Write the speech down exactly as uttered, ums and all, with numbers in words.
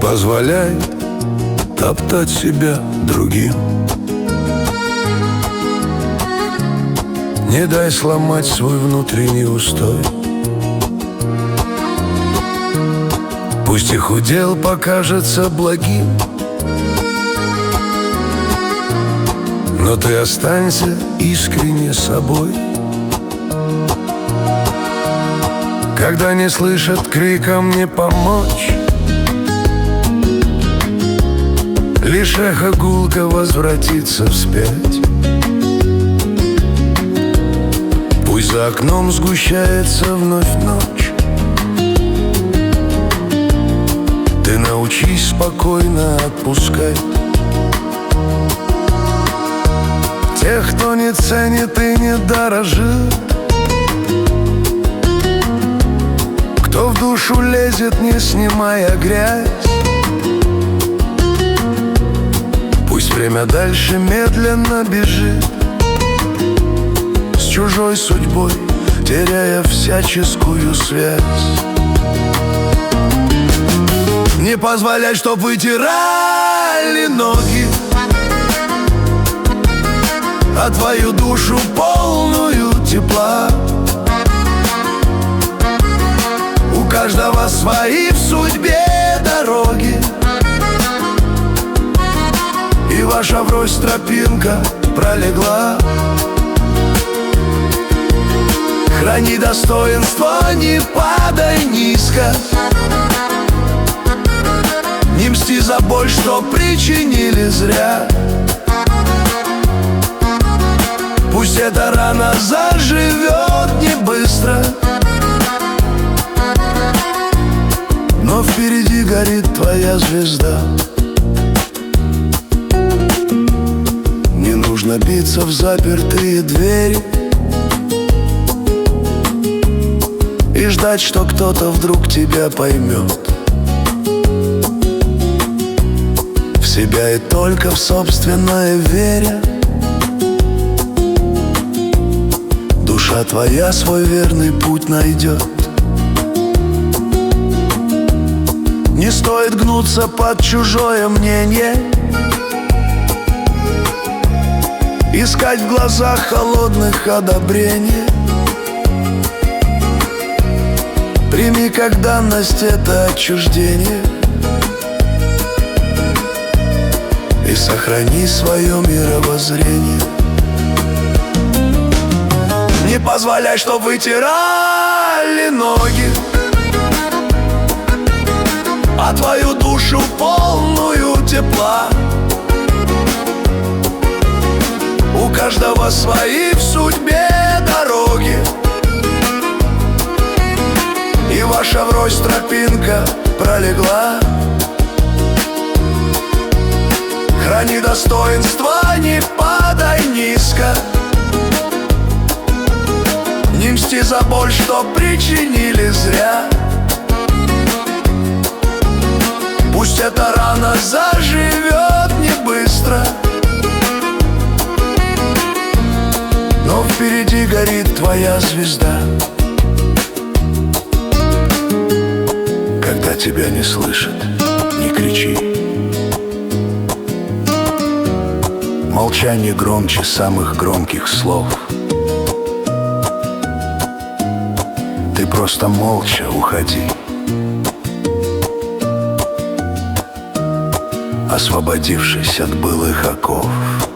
позволяй топтать себя другим. Не дай сломать свой внутренний устой. Пусть их удел покажется благим, но ты останься искренне собой. Когда не слышат криком не помочь, лишь эхо гулко возвратится вспять. Пусть за окном сгущается вновь ночь, ты научись спокойно отпускать тех, кто не ценит и не дорожит, кто в душу лезет, не снимая грязь. Пусть время дальше медленно бежит с чужой судьбой, теряя всяческую связь. Не позволяй, чтоб вытирали ноги, а твою душу полную тепла. У каждого свои в судьбе дороги, и ваша врозь тропинка пролегла. Храни достоинство, не падай низко, не мсти за боль, что причинили зря. Пусть эта рана заживет не быстро, но впереди горит твоя звезда. Не нужно биться в запертые двери и ждать, что кто-то вдруг тебя поймет. В себя и только в собственное веря, душа твоя свой верный путь найдет. Не стоит гнуться под чужое мнение, искать в глазах холодных одобрения. Прими как данность это отчуждение и сохрани свое мировоззрение. Не позволяй, чтоб вытирали ноги, а твою душу полную тепла. У каждого свои в судьбе дороги, и ваша врозь тропинка пролегла. Храни достоинство, не падай низко, не мсти за боль, что причинили зря. Пусть эта рана заживет не быстро, но впереди горит твоя звезда. Когда тебя не слышат, не кричи. Молчание громче самых громких слов. Ты просто молча уходи, освободившись от былых оков.